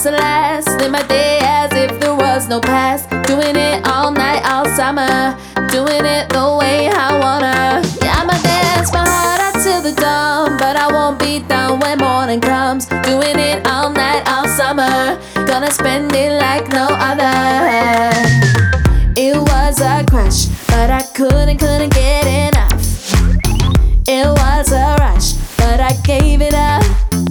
was the last. Live my day as if there was no past. Doing it all night, all summer. Doing it the way I wanna. Yeah, I'ma dance my heart out till the dawn, but I won't be done when morning comes. Doing it all night, all summer. Gonna spend it like no other. It was a crush, but I couldn't get enough. It was a rush, but I gave it up.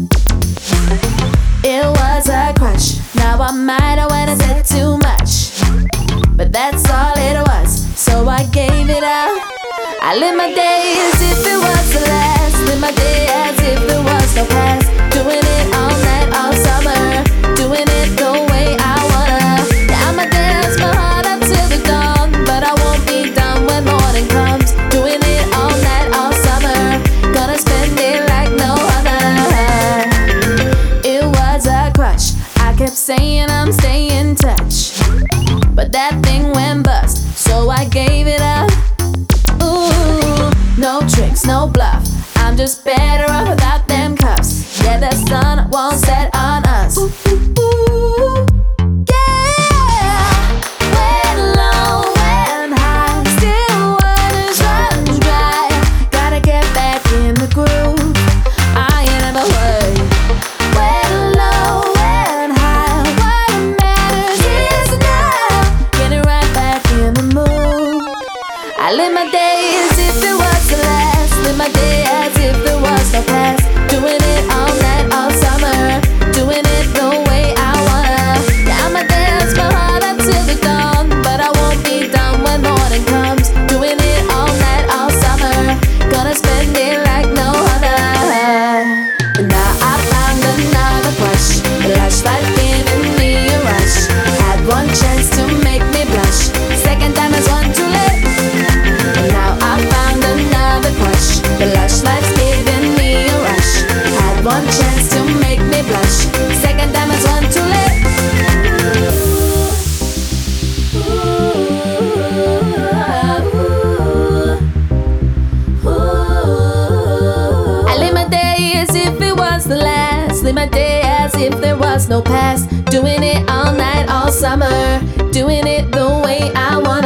It was a crush, now I might have went and said too much, but that's all it was, so I gave it up. I live my day as if it was the last. Live my day as if there was no past. Doing it all night, all summer. Doing it the way I wanna. Yeah, I'ma dance my heart out till the dawn, but I won't be done when morning comes. Doing it all night, all summer. Gonna spend it like no other. It was a crush, I kept saying I'm staying in touch, but that thing went bust, so I gave it up. Ooh, no tricks, no bluff, I'm just better off without them cuffs. Yeah, the sun won't set on us. Ooh, ooh, ooh. Yeah, when low, when high, still waters run dry. Gotta get back in the groove, I ain't never worried. When low, when high, what matters is now. Getting right back in the mood. I live my day as if it was the last. Live my day as if there was no past. Doing it all night, all summer. Doing it the way I wanna. Yeah, I'ma dance my heart up till the dawn, but I won't be done when morning comes. Doing it all night, all summer. Gonna spend it like no other. And now I found another crush. The lush life giving me a rush. Had one chance to make me blush. Second time is one too late. And now I found another crush. The lush life's giving me a rush. Had one chance to make me blush. Second time is one too late. I live my day as if it was the last. Live my day as if there was no past. Doing it all night, all summer. Doing it the way I want.